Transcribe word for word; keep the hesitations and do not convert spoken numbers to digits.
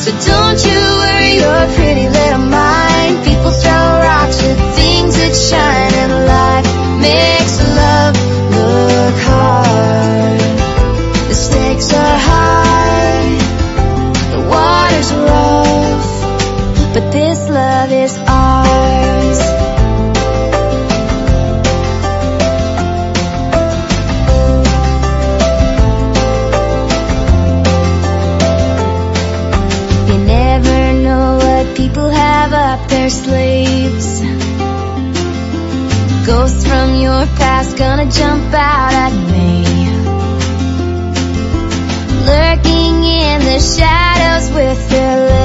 So don't you worry your pretty little mind. People throw rocks at things that shine, and life makes love look hard. The stakes are high, the water's rough, but this love is ours. You never know what people have up their sleeves. Ghosts from your past gonna jump out at me, lurking in the shadows with their lips.